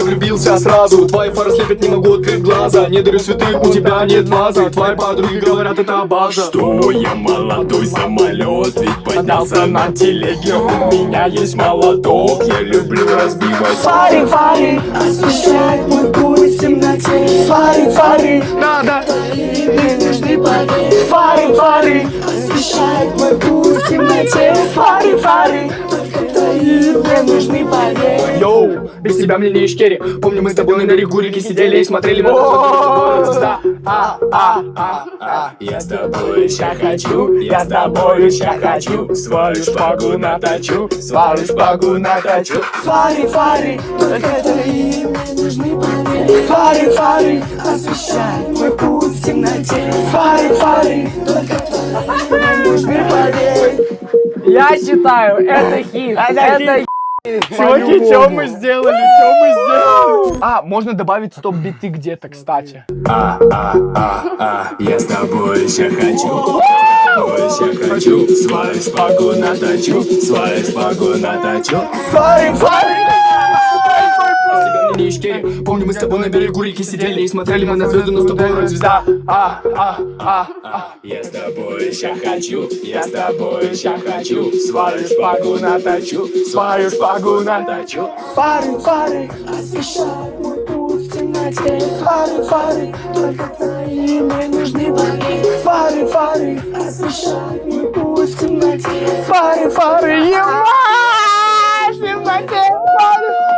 влюбился сразу. Твои фары слепят, не могу открыть глаза. Не дарю цветы, у тебя нет вазы. Твои подруги говорят, это база. Что я молодой самолет, ведь поднялся на телеге. У меня есть молоток, я люблю разбивать. Фары, фары, освещают мой путь в темноте. Фары, фары, Надо. мне нужны, поверь. Фары, фары, освещают мой путь в темноте. Фары, фары, только твои мне нужны, поверь. Йоу, без тебя мне не ишкери. Помню, мы с тобой на берегу реки сидели и смотрели на звезда. Я с тобой ща хочу, я с тобой ща хочу. Свою шпагу наточу, свою шпагу наточу. Фары, фары, только твои мне нужны, поверь. Фары, фары, освещают мой путь в темноте. Фары, фары, только твои мне нужны, поверь. Я считаю, это хит. Это Чуваки, что мы сделали? Что мы сделали? А, можно добавить стоп-биты где-то, кстати. Я с тобой ща хочу, с тобой ща хочу. Свою шпагу наточу, свою шпагу наточу. Фары, фары. Не ишкери. Помню, мы с тобой на берегу реки сидели и смотрели мы на звезды, но с тобой вроде звезда. Я с тобой ща хочу, я с тобой ща хочу. Свою шпагу наточу, свою шпагу наточу. Фары, фары, освещают мой путь в темноте. Фары, фары, только твои мне нужны, поверь. Фары, фары, освещают мой путь в темноте. Фары, фары, ебать, в темноте.